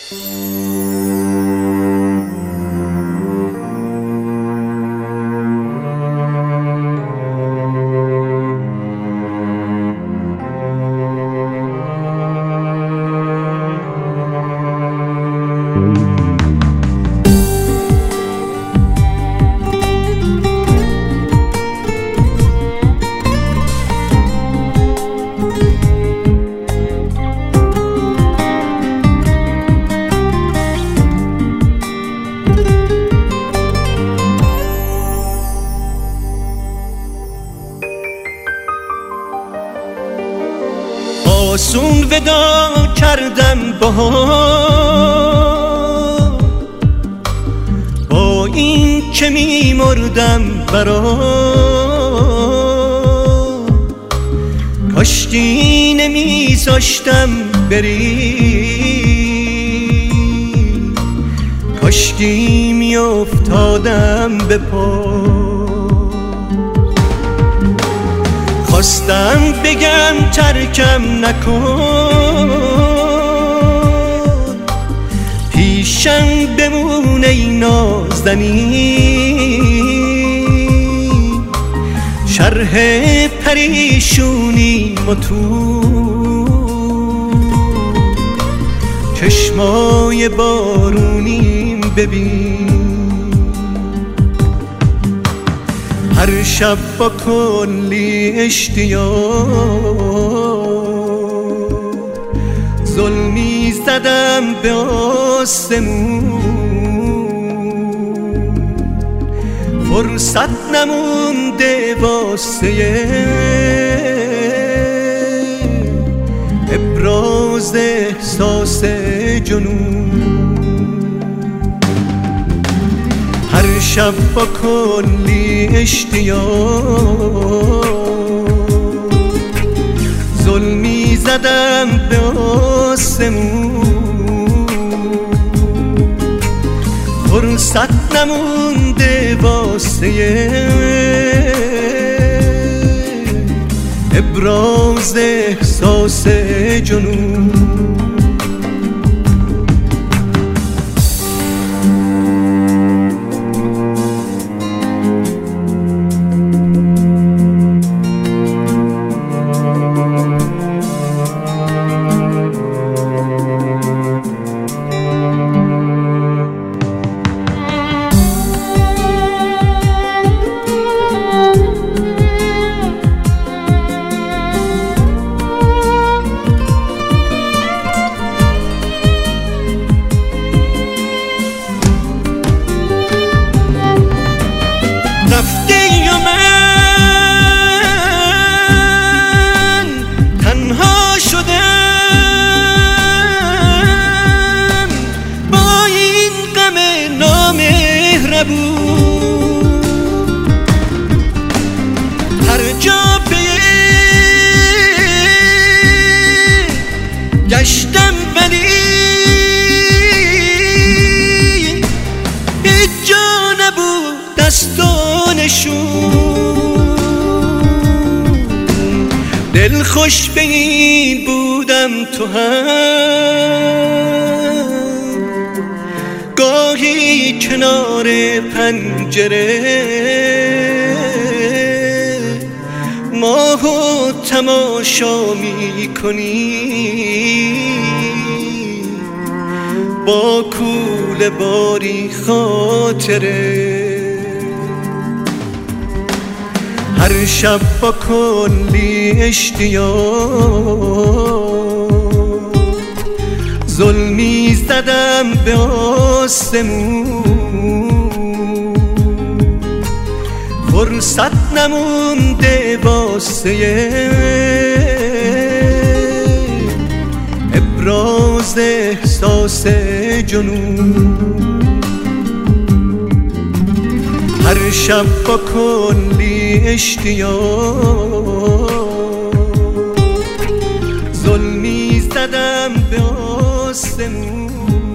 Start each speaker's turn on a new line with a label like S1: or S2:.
S1: آسون ودا کردم با این که می مردم کاشکی نمی زاشتم بری، کاشکی می افتادم به پا. خواستم بگم ترکم نکن، پیشم بمون ای نازنین، شرح پریشونی ما تو چشمای بارونیم ببین. هر شب با کلی اشتیاق ظلمی زدم به آسمون، فرصت نمونده واسه ابراز احساس جنون. هر شب با کلی اشتیاق ظلمی زدم به آسمون، فرصت نمونده واسه ابراز احساس جنون. رفتی و من تنها شدم با این غم نامهربون. هر جا گشتم ولی هیچ جا نبود دستانشون. دل خوش به این بودم تو هم گاهی کنار پنجره ماهو تماشا می کنی با کوله باری خاطره. هر شب با کلی اشتیاق ظلمی زدم به آسمون، فرصت نمونده واسه ابراز احساس جنون. هر شب با کلی اشتیاق ظلمی زدم به آسمون،